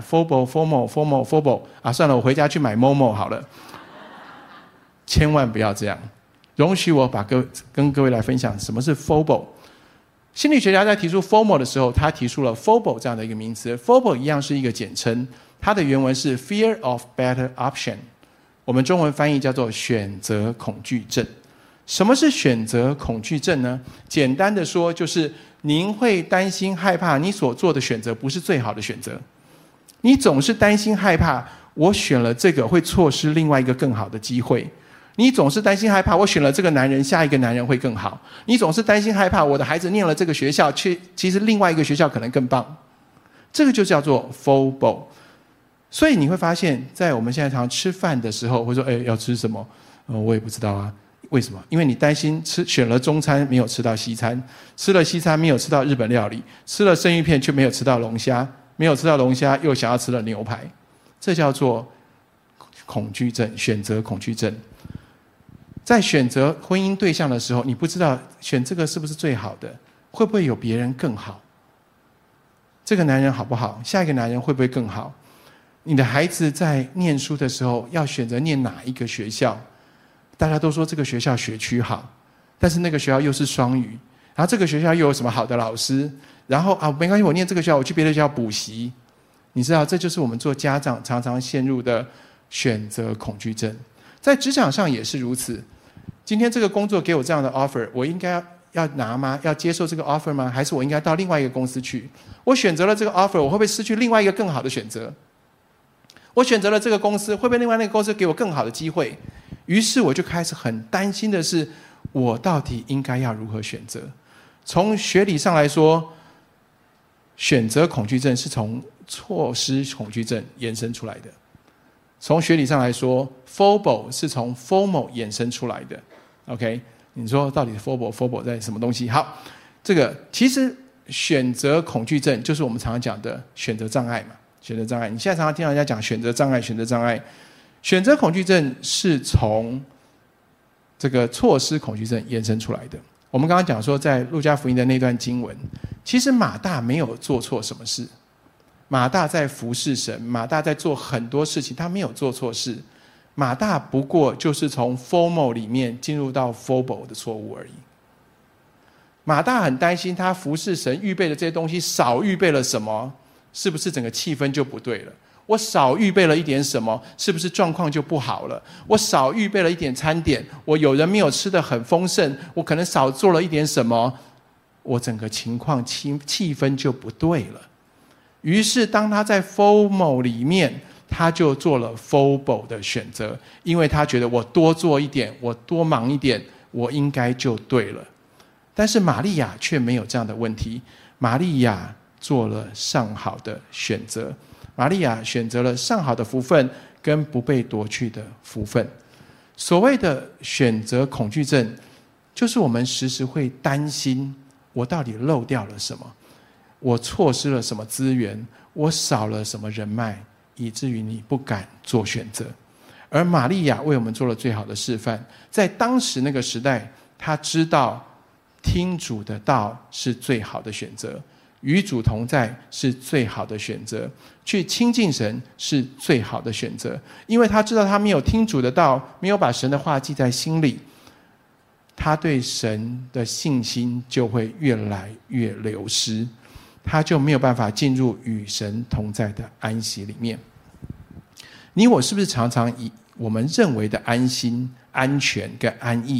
FOBO 算了，我回家去买 MOMO 好了。千万不要这样，容许我跟各位来分享什么是 FOBO。 心理学家在提出 FOMO 的时候，他提出了 FOBO 这样的一个名词。 FOBO 一样是一个简称，它的原文是 Fear of Better Option， 我们中文翻译叫做选择恐惧症。什么是选择恐惧症呢？简单的说，就是您会担心害怕你所做的选择不是最好的选择，你总是担心害怕我选了这个会错失另外一个更好的机会，你总是担心害怕我选了这个男人，下一个男人会更好，你总是担心害怕我的孩子念了这个学校，其实另外一个学校可能更棒。这个就叫做 FOBO。 所以你会发现，在我们现在常吃饭的时候会说要吃什么，我也不知道啊。为什么？因为你担心选了中餐没有吃到西餐，吃了西餐没有吃到日本料理，吃了生鱼片却没有吃到龙虾，没有吃到龙虾又想要吃了牛排。这叫做恐惧症，选择恐惧症。在选择婚姻对象的时候，你不知道选这个是不是最好的，会不会有别人更好，这个男人好不好，下一个男人会不会更好。你的孩子在念书的时候要选择念哪一个学校，大家都说这个学校学区好，但是那个学校又是双语，然后这个学校又有什么好的老师，然后没关系，我念这个学校，我去别的学校补习。你知道，这就是我们做家长常常陷入的选择恐惧症。在职场上也是如此。今天这个工作给我这样的 offer， 我应该要拿吗？要接受这个 offer 吗？还是我应该到另外一个公司去？我选择了这个 offer， 我会不会失去另外一个更好的选择？我选择了这个公司，会不会另外那个公司给我更好的机会？于是我就开始很担心的是，我到底应该要如何选择？从学理上来说，选择恐惧症是从错失恐惧症延伸出来的。从学理上来说 FOBO 是从 FOMO 衍生出来的。 OK， 你说到底 FOBO 在什么东西？好，这个其实选择恐惧症就是我们常常讲的选择障碍嘛。选择障碍，你现在常常听到人家讲选择障碍，选择障碍。选择恐惧症是从这个错失恐惧症延伸出来的。我们刚刚讲说，在路加福音的那段经文，其实马大没有做错什么事，马大在服侍神，马大在做很多事情，他没有做错事。马大不过就是从 FOMO 里面进入到 FOBO 的错误而已。马大很担心他服侍神预备的这些东西少预备了什么，是不是整个气氛就不对了？我少预备了一点什么，是不是状况就不好了？我少预备了一点餐点，我有人没有吃得很丰盛，我可能少做了一点什么，我整个情况气氛就不对了。于是当他在 FOMO 里面，他就做了 FOBO 的选择，因为他觉得我多做一点，我多忙一点，我应该就对了。但是玛利亚却没有这样的问题，玛利亚做了上好的选择。玛利亚选择了上好的福分跟不被夺去的福分。所谓的选择恐惧症，就是我们时时会担心，我到底漏掉了什么，我错失了什么资源，我少了什么人脉，以至于你不敢做选择。而玛利亚为我们做了最好的示范，在当时那个时代，她知道听主的道是最好的选择，与主同在是最好的选择，去亲近神是最好的选择。因为他知道他没有听主的道，没有把神的话记在心里，他对神的信心就会越来越流失，他就没有办法进入与神同在的安息里面。你我是不是常常以我们认为的安心、安全跟安逸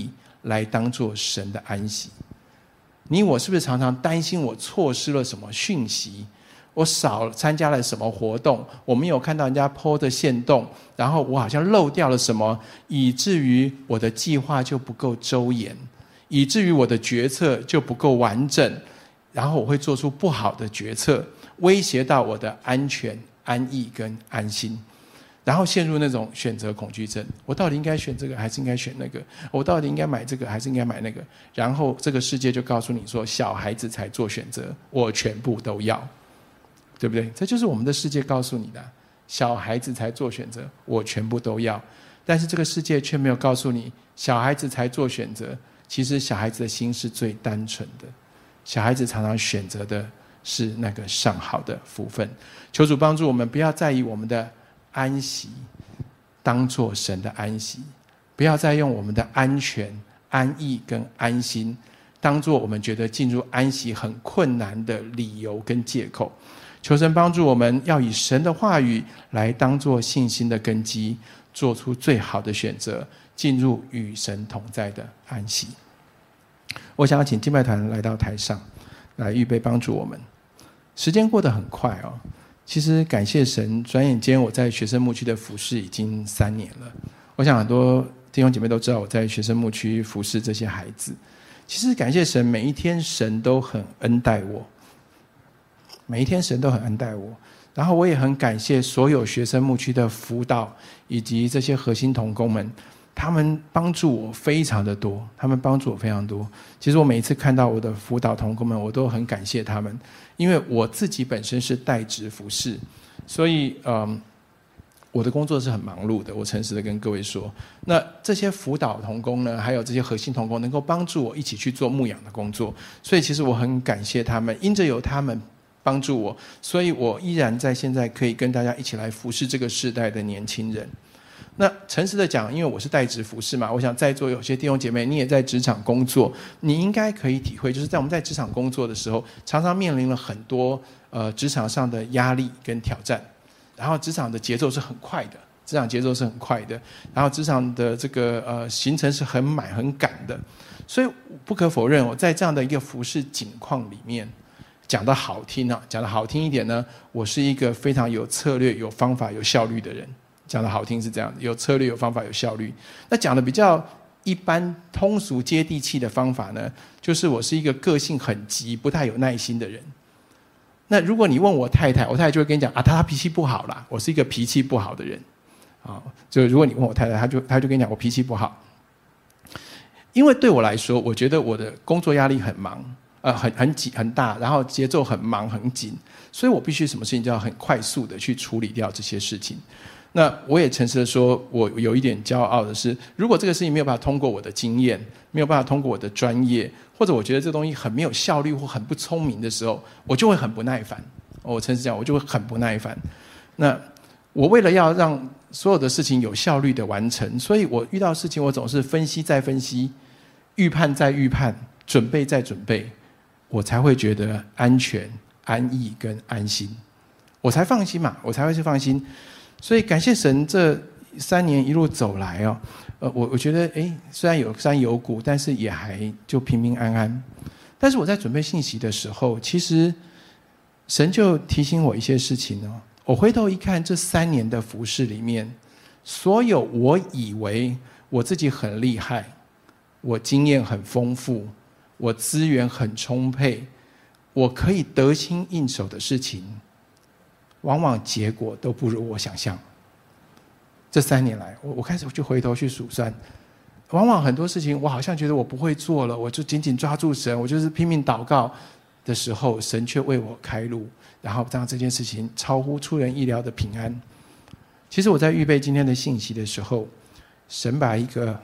来当作神的安息？你我是不是常常担心我错失了什么讯息，我少参加了什么活动，我没有看到人家 po 的限动，然后我好像漏掉了什么，以至于我的计划就不够周延，以至于我的决策就不够完整，然后我会做出不好的决策，威胁到我的安全、安逸跟安心，然后陷入那种选择恐惧症。我到底应该选这个还是应该选那个？我到底应该买这个还是应该买那个？然后这个世界就告诉你说，小孩子才做选择，我全部都要，对不对？这就是我们的世界告诉你的，小孩子才做选择，我全部都要。但是这个世界却没有告诉你，小孩子才做选择，其实小孩子的心是最单纯的，小孩子常常选择的是那个上好的福分。求主帮助我们，不要再以我们的安息当作神的安息，不要再用我们的安全、安逸跟安心当作我们觉得进入安息很困难的理由跟借口。求神帮助我们，要以神的话语来当作信心的根基，做出最好的选择，进入与神同在的安息。我想要请敬拜团来到台上来预备帮助我们。时间过得很快哦，其实感谢神，转眼间我在学生牧区的服事已经3年了。我想很多弟兄姐妹都知道我在学生牧区服事这些孩子。其实感谢神，每一天神都很恩待我，每一天神都很恩待我。然后我也很感谢所有学生牧区的辅导以及这些核心同工们，他们帮助我非常的多，他们帮助我非常多。其实我每一次看到我的辅导同工们，我都很感谢他们，因为我自己本身是代职服事，所以我的工作是很忙碌的，我诚实的跟各位说。那这些辅导同工呢，还有这些核心同工能够帮助我一起去做牧养的工作，所以其实我很感谢他们，因着有他们帮助我，所以我依然在现在可以跟大家一起来服侍这个世代的年轻人。那诚实的讲，因为我是代职服事嘛，我想在座有些弟兄姐妹你也在职场工作，你应该可以体会，就是在我们在职场工作的时候，常常面临了很多职场上的压力跟挑战，然后职场的节奏是很快的，然后职场的这个行程是很满很赶的，所以不可否认，我在这样的一个服事景况里面，讲得好听一点呢，我是一个非常有策略、有方法、有效率的人。讲得好听是这样的，有策略、有方法、有效率。那讲的比较一般、通俗、接地气的方法呢，就是我是一个个性很急、不太有耐心的人。那如果你问我太太，我太太就会跟你讲啊，她脾气不好啦，我是一个脾气不好的人。就如果你问我太太，她就跟你讲我脾气不好。因为对我来说，我觉得我的工作压力很忙，很紧很大，然后节奏很忙很紧，所以我必须什么事情就要很快速的去处理掉这些事情。那我也诚实的说，我有一点骄傲的是，如果这个事情没有办法通过我的经验，没有办法通过我的专业，或者我觉得这东西很没有效率或很不聪明的时候，我就会很不耐烦。我诚实讲，我就会很不耐烦。那我为了要让所有的事情有效率的完成，所以我遇到事情我总是分析再分析，预判再预判，准备再准备，我才会觉得安全、安逸跟安心，我才放心嘛，我才会去放心。所以感谢神，这3年一路走来哦，我觉得虽然有山有谷，但是也还就平平安安。但是我在准备信息的时候，其实神就提醒我一些事情哦。我回头一看，这3年的服事里面，所有我以为我自己很厉害，我经验很丰富，我资源很充沛，我可以得心应手的事情，往往结果都不如我想象。这3年来，我开始去回头去数算，往往很多事情我好像觉得我不会做了，我就紧紧抓住神，我就是拼命祷告的时候，神却为我开路，然后让这件事情超乎出人意料的平安。其实我在预备今天的信息的时候，神把一个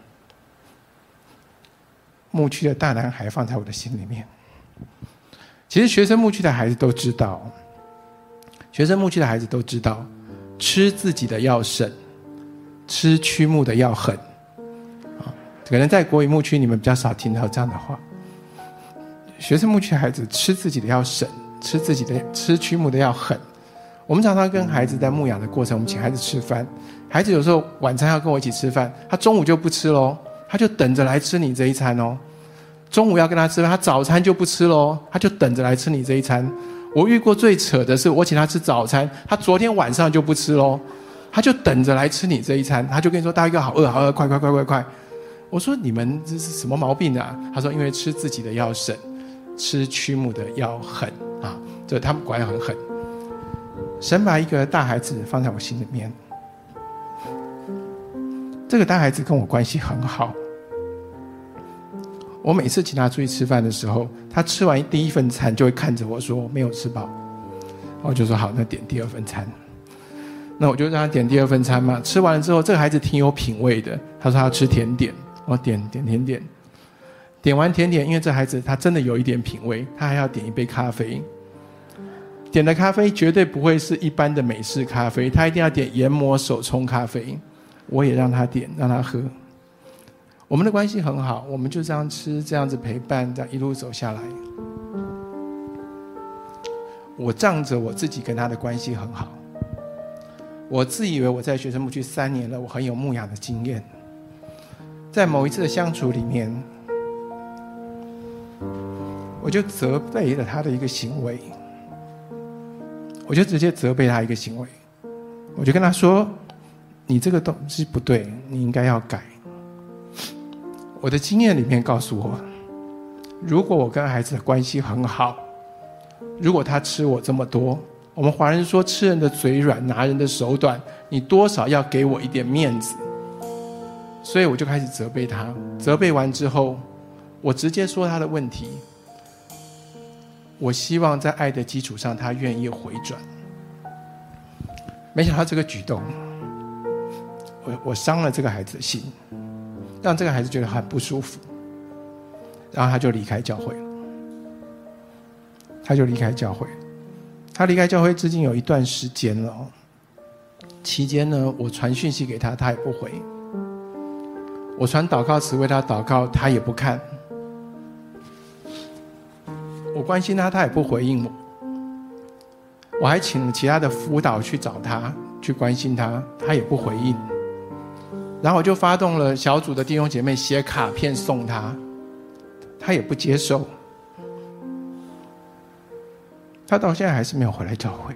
牧区的大男孩放在我的心里面。其实学生牧区的孩子都知道，吃自己的要省，吃区牧的要狠。可能在国语牧区你们比较少听到这样的话。学生牧区的孩子吃自己的要省，吃区牧的要狠。我们常常跟孩子在牧养的过程，我们请孩子吃饭，孩子有时候晚餐要跟我一起吃饭，他中午就不吃咯， 他就等着来吃你这一餐哦。中午要跟他吃饭，他早餐就不吃咯，他就等着来吃你这一餐。我遇过最扯的是，我请他吃早餐，他昨天晚上就不吃咯，他就等着来吃你这一餐。他就跟你说：“大哥好饿，好饿，快快快快快！”我说：“你们这是什么毛病啊？”他说：“因为吃自己的要省，吃曲目的要狠啊！”就他们果然很狠。神把一个大孩子放在我心里面，这个大孩子跟我关系很好。我每次请他出去吃饭的时候，他吃完第一份餐就会看着我说没有吃饱，我就说好，那点第二份餐。那我就让他点第二份餐嘛。吃完了之后，这个孩子挺有品味的，他说他要吃甜点，我点甜点。点完甜点，因为这孩子他真的有一点品味，他还要点一杯咖啡。点的咖啡绝对不会是一般的美式咖啡，他一定要点研磨手冲咖啡。我也让他点，让他喝。我们的关系很好，我们就这样吃，这样子陪伴，这样一路走下来。我仗着我自己跟他的关系很好，我自以为我在学生牧区3年了，我很有牧养的经验。在某一次的相处里面，我就责备了他的一个行为，我就直接责备他一个行为，我就跟他说：“你这个东西不对，你应该要改。”我的经验里面告诉我，如果我跟孩子的关系很好，如果他吃我这么多，我们华人说吃人的嘴软，拿人的手短，你多少要给我一点面子。所以我就开始责备他，责备完之后，我直接说他的问题。我希望在爱的基础上，他愿意回转。没想到这个举动，我伤了这个孩子的心，让这个孩子觉得很不舒服，然后他就离开教会了。他离开教会至今有一段时间了，期间呢，我传讯息给他，他也不回；我传祷告词为他祷告，他也不看；我关心他，他也不回应我。我还请了其他的辅导去找他，去关心他，他也不回应。然后我就发动了小组的弟兄姐妹写卡片送他，他也不接受。他到现在还是没有回来教会。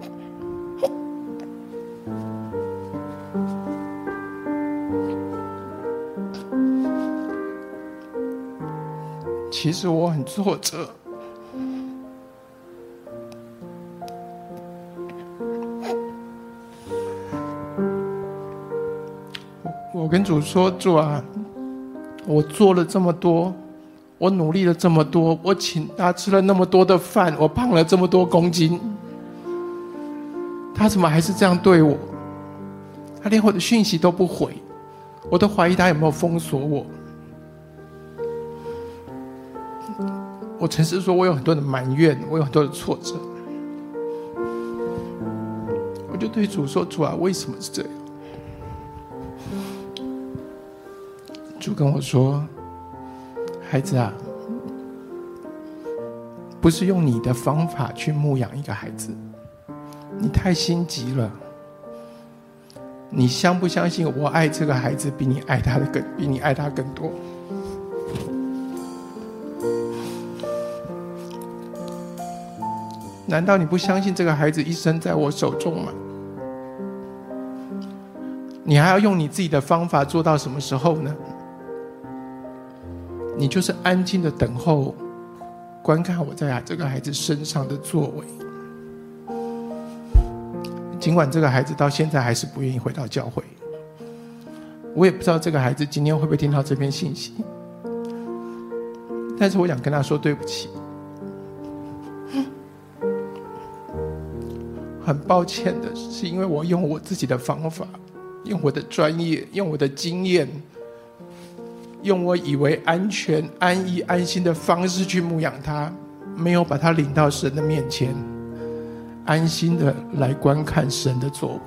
其实我很挫折，我跟主说：“主啊，我做了这么多，我努力了这么多，我请他吃了那么多的饭，我胖了这么多公斤，他怎么还是这样对我？他连我的讯息都不回，我都怀疑他有没有封锁我。”我诚实说，我有很多的埋怨，我有很多的挫折。我就对主说：“主啊，为什么是这样？”主跟我说：“孩子啊，不是用你的方法去牧养一个孩子，你太心急了。你相不相信我爱这个孩子比你爱他更多？难道你不相信这个孩子一生在我手中吗？你还要用你自己的方法做到什么时候呢？你就是安静的等候，观看我在这个孩子身上的作为。尽管这个孩子到现在还是不愿意回到教会，我也不知道这个孩子今天会不会听到这篇信息，但是我想跟他说对不起。很抱歉的是，因为我用我自己的方法，用我的专业，用我的经验，用我以为安全、安逸、安心的方式去牧养他，没有把他领到神的面前，安心的来观看神的作为。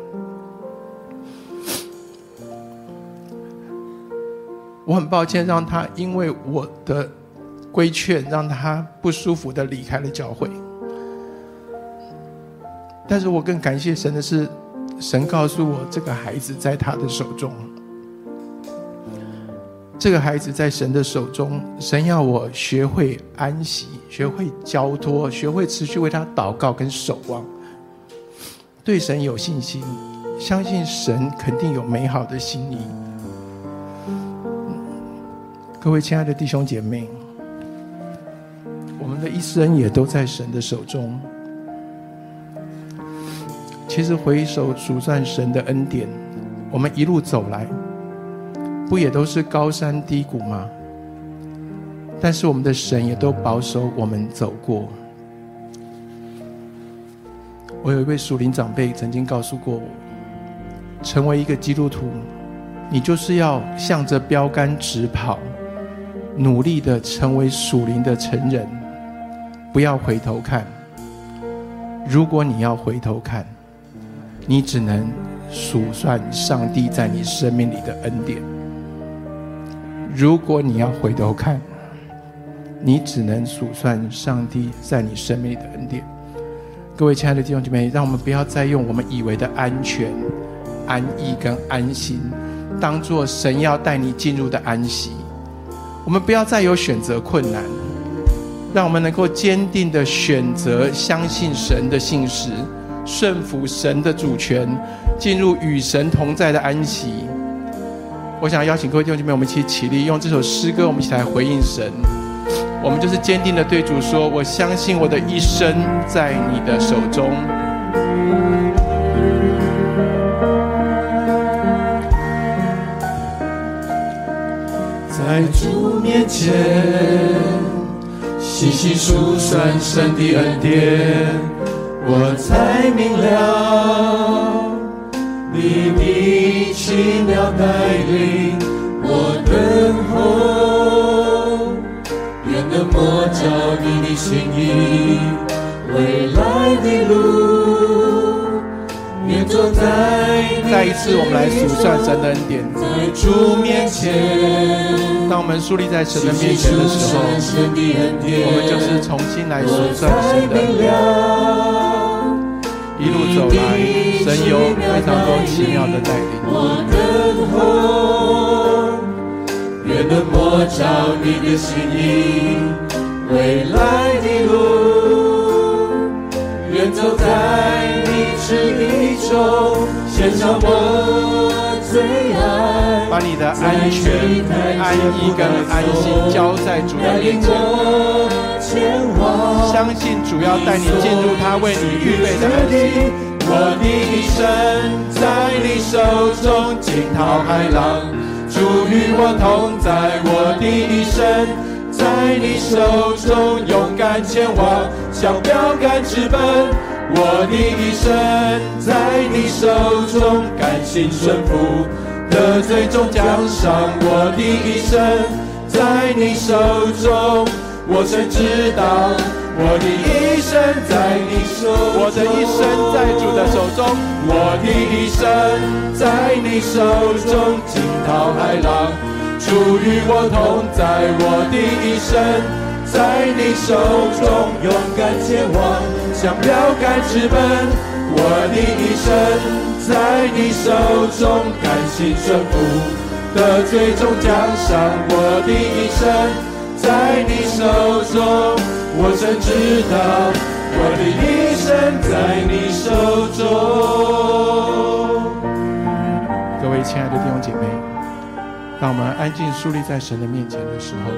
我很抱歉让他因为我的规劝，让他不舒服的离开了教会。但是我更感谢神的是，神告诉我这个孩子在他的手中。 这个孩子在神的手中，神要我学会安息，学会交托，学会持续为他祷告跟守望，对神有信心，相信神肯定有美好的心意。各位亲爱的弟兄姐妹，我们的一生也都在神的手中。其实回首数算神的恩典，我们一路走来，不也都是高山低谷吗？但是我们的神也都保守我们走过。我有一位属灵长辈曾经告诉过我，成为一个基督徒，你就是要向着标杆直跑，努力的成为属灵的成人，不要回头看。如果你要回头看，你只能数算上帝在你生命里的恩典。如果你要回头看，你只能数算上帝在你生命里的恩典。各位亲爱的弟兄姐妹，让我们不要再用我们以为的安全、安逸跟安心当作神要带你进入的安息。我们不要再有选择困难，让我们能够坚定的选择相信神的信实，顺服神的主权，进入与神同在的安息。我想邀请各位弟兄姐妹，我们一起起立，用这首诗歌，我们一起来回应神。我们就是坚定的对主说，我相信我的一生在你的手中。 在主面前细细数算神的恩典，我才明了你的奇妙带领，我等候，愿能摸着你的心意，未来的路，愿走在你再一次我们来数算神的恩典， 在主面前。 当我们树立在神的面前的时候，我们就是重新来数算神的恩典。一路走来，神有非常多奇妙的带领。 我等候，愿能摸着你的心意，未来的路，愿走在你旨意中，献上我最爱。 把你的安全、安逸跟安心交在主的面前，相信主要带你进入他为你预备的安息。 我的一生在你手中，惊涛骇浪，主与我同在。我的一生在你手中，勇敢前往，向标杆直奔。我的一生在你手中，甘心顺服，得最终奖赏。我的一生在你手中，我曾知道我的一生在你手中， 我的一生在主的手中， 我的一生在你手中，惊涛骇浪，主与我同在。我的一生在你手中，勇敢前往，向标杆直奔。我的一生在你手中，甘心顺服，得最终奖赏。我的一生在你手中，我曾知道我的一生在你手中。 各位亲爱的弟兄姐妹，当我们安静肃立在神的面前的时候，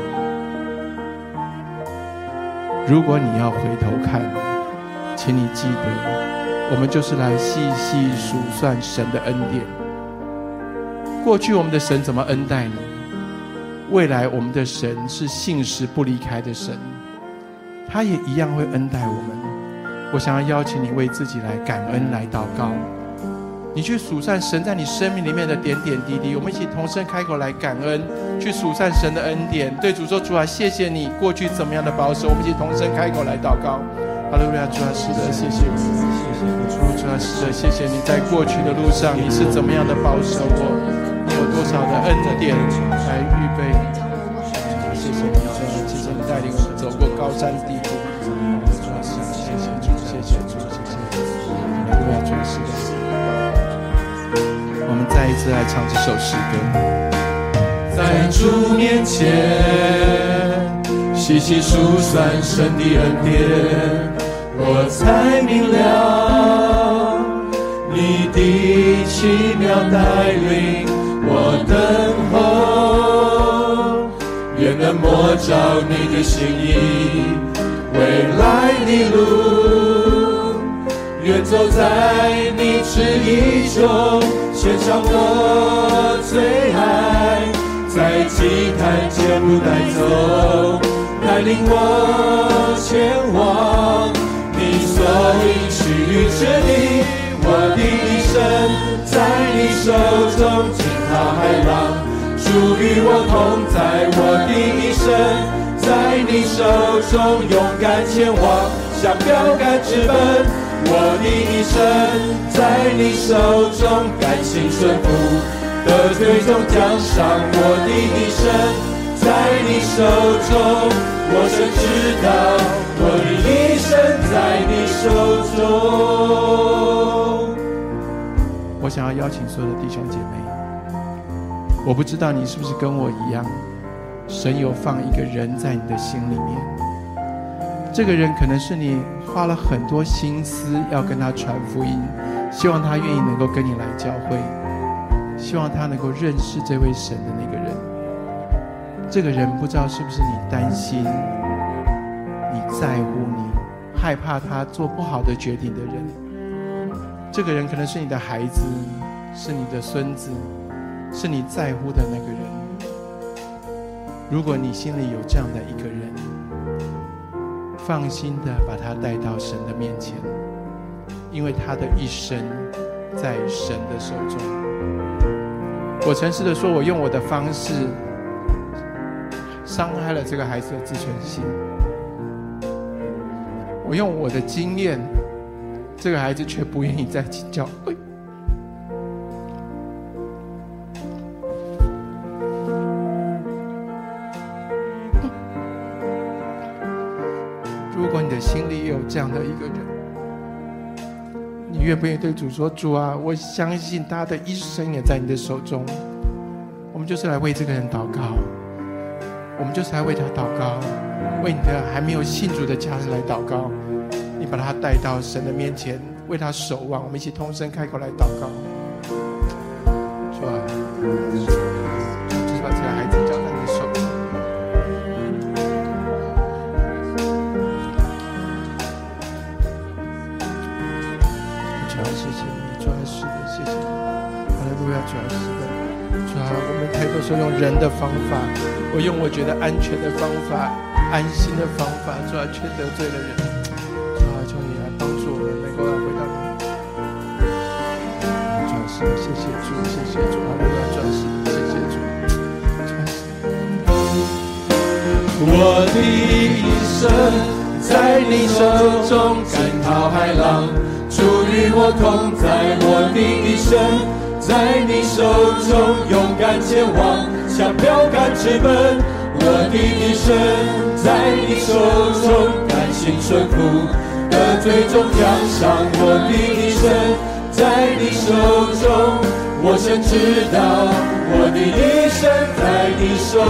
如果你要回头看，请你记得，我们就是来细细数算神的恩典。过去我们的神怎么恩待你，未来我们的神是信实不离开的神，他也一样会恩待我们。我想要邀请你为自己来感恩，来祷告，你去数算神在你生命里面的点点滴滴。我们一起同声开口来感恩，去数算神的恩典，对主说，主啊，谢谢你过去怎么样的保守。我们一起同声开口来祷告。哈利路亚，主啊，是的，谢谢你，主啊，是的，谢谢你在过去的路上你是怎么样的保守我，你有多少的恩典来预备。谢谢你，谢谢你带领我们走过高山低谷。主啊，是的，谢谢主，谢谢主，谢谢主。哈利路亚，主啊，是的。我们再一次来唱这首诗歌。 在主面前细细数算神的恩典，我才明了你的奇妙带领，我等候，愿能摸着你的心意，未来的路，愿走在你旨意中，献上我最爱，在祭坛前不带走，带领我前往你所应许之地。我的一生在你手中惊涛骇浪，主与我同在。我的一生在你手中勇敢前往，像标杆直奔。我的一生在你手中甘心顺服，得最终奖赏。我的一生在你手中，我深知道我的一生在你手中。 我想要邀请所有的弟兄姐妹，我不知道你是不是跟我一样，神有放一个人在你的心里面，这个人可能是你花了很多心思要跟他传福音，希望他愿意能够跟你来教会，希望他能够认识这位神的那个人。这个人不知道是不是你担心、你在乎、你害怕他做不好的决定的人。这个人可能是你的孩子，是你的孙子，是你在乎的那个人。如果你心里有这样的一个人，放心的把他带到神的面前，因为他的一生在神的手中。我诚实的说，我用我的方式伤害了这个孩子的自尊心，我用我的经验，这个孩子却不愿意再进教会。如果你的心里有这样的一个人，你愿不愿意对主说，主啊，我相信他的一生也在你的手中。我们就是来为这个人祷告，我们就是来为他祷告，为你的还没有信主的家人来祷告。你把他带到神的面前，为他守望。我们一起同声开口来祷告。主啊，就是把这个孩子交在你的手中。主啊，谢谢你，主啊，是的，谢谢你。哈利路亚，主啊，是的。主啊，我们太多时候用人的方法，我用我觉得安全的方法、安心的方法，主啊，却得罪了人。求你来帮助我们，能够回到你。主啊，是的，谢谢主，谢谢主，哈利路亚，主啊，是的，谢谢主，主啊，是的。 我的一生在你手中惊涛骇浪，主与我同在。我的一生在你手中勇敢前往，像标杆直奔。我的一生在你手中甘心顺服，得最终奖赏。我的一生在你手中，我深知道我的一生在你手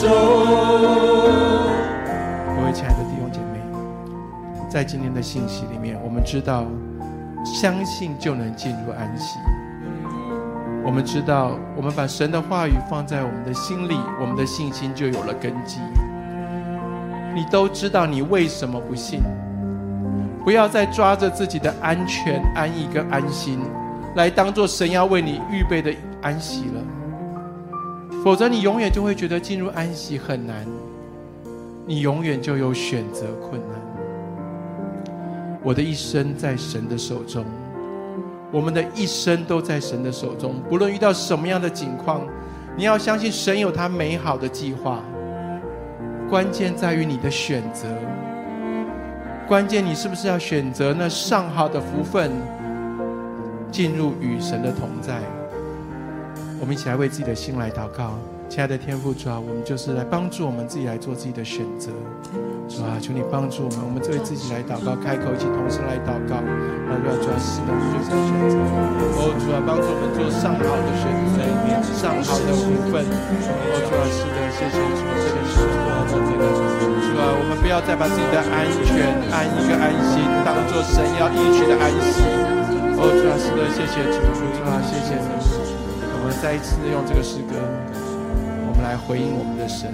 中。 各位亲爱的弟兄姐妹，在今天的信息里面，我们知道相信就能进入安息。我们知道我们把神的话语放在我们的心里，我们的信心就有了根基。你都知道你为什么不信，不要再抓着自己的安全、安逸跟安心来当作神要为你预备的安息了，否则你永远就会觉得进入安息很难，你永远就有选择困难。我的一生在神的手中，我们的一生都在神的手中，不论遇到什么样的境况，你要相信神有他美好的计划。关键在于你的选择，关键你是不是要选择那上好的福分，进入与神的同在。我们一起来为自己的心来祷告。亲爱的天父，主啊，我们就是来帮助我们自己来做自己的选择。主啊，求你帮助我们，我们为自己来祷告，开口一起同声来祷告。主啊，是的，我们就是选择。主啊，帮助我们做上好的选择，上上好的福分。主啊，是的，谢谢主，这个是主啊，我们不要再把自己的安全、安一个安心当作神要应许的安息。主啊，是的，谢谢主，主啊，谢谢你。我们再一次用这个诗歌，我们来回应我们的神。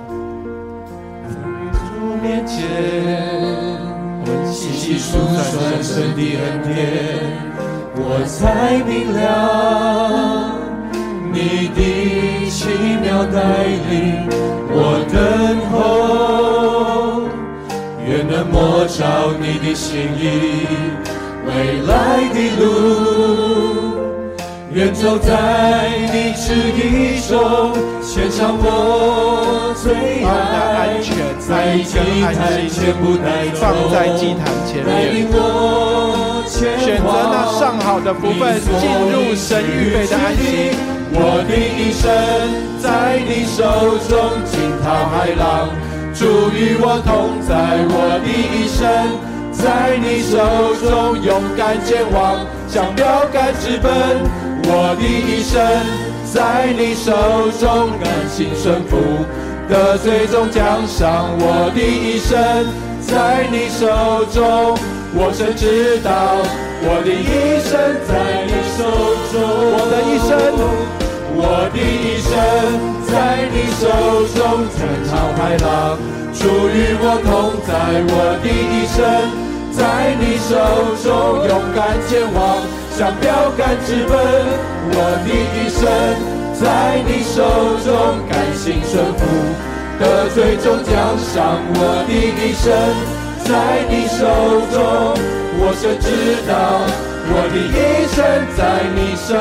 主面前，我们细细数算神的恩典，我才明了你的奇妙带领，我等候，愿能摸着你的心意，未来的路，愿走在你旨意中，献上我最爱，在祭坛全部带走，放在祭坛前面，选择那上好的福分，进入神预备的安息。我的一生在你手中，惊涛骇浪，主与我同在。我的一生在你手中，勇敢前往，向标杆直奔。我的一生在你手中，甘心顺服，得最终奖赏。我的一生在你手中，我深知道我的一生在你手中，我的一生，我的一生在你手中，惊涛骇浪，主与我同在。我的一生在你手中，勇敢前往，向标杆直奔。我的一生在你手中，甘心顺服，得最终奖赏。我的一生在你手中，我深知道我的一生在你手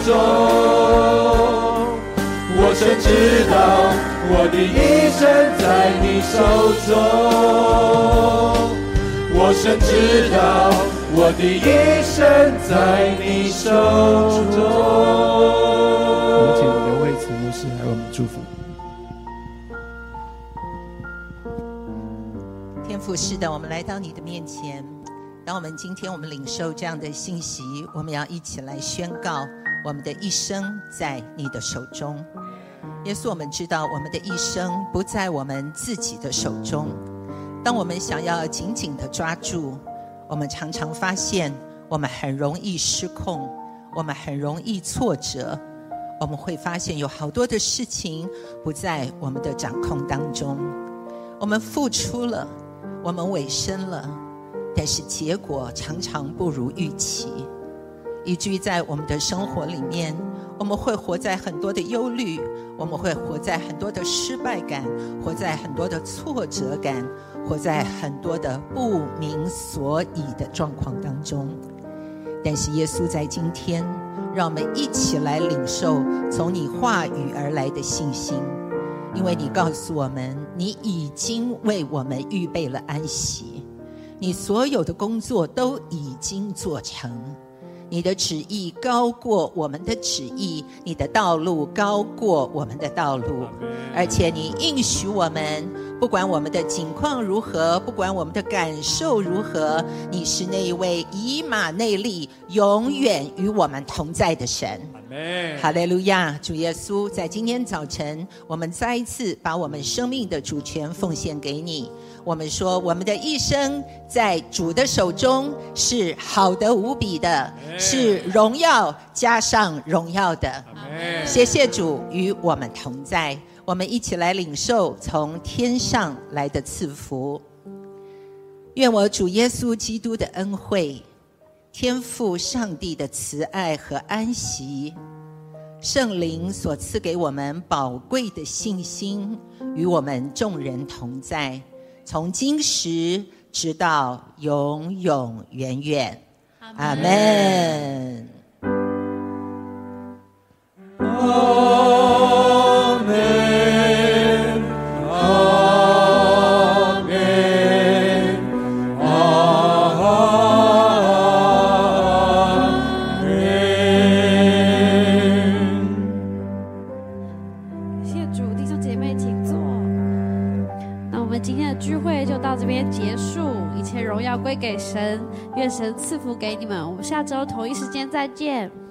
中，我深知道我的一生在你手中，我深知道我的一生在你手中。我们请刘慧慈牧师来为我们祝福。 天父，是的，我们来到你的面前。当我们今天我们领受这样的信息，我们要一起来宣告我们的一生在你的手中。耶稣，我们知道我们的一生不在我们自己的手中。当我们想要紧紧地抓住，我们常常发现我们很容易失控，我们很容易挫折，我们会发现有好多的事情不在我们的掌控当中。我们付出了，我们委身了，但是结果常常不如预期，以至于在我们的生活里面，我们会活在很多的忧虑，我们会活在很多的失败感，活在很多的挫折感，活在很多的不明所以的状况当中。但是耶稣在今天，让我们一起来领受从你话语而来的信心，因为你告诉我们，你已经为我们预备了安息，你所有的工作都已经做成，你的旨意高过我们的旨意，你的道路高过我们的道路，而且你应许我们，不管我们的境况如何，不管我们的感受如何，你是那一位以马内利，永远与我们同在的神。哈利路亚！主耶稣，在今天早晨，我们再一次把我们生命的主权奉献给你。我们说，我们的一生在主的手中是好的无比的，是荣耀加上荣耀的。谢谢主与我们同在，我们一起来领受从天上来的赐福。愿我主耶稣基督的恩惠，天父上帝的慈爱和安息，圣灵所赐给我们宝贵的信心，与我们众人同在，从今时直到永永远远。阿们。 阿们，阿们，阿们。 谢谢主，弟兄姐妹请坐。那我们今天的聚会就到这边结束，一切荣耀归给神，愿神赐福给你们。我们下周同一时间再见。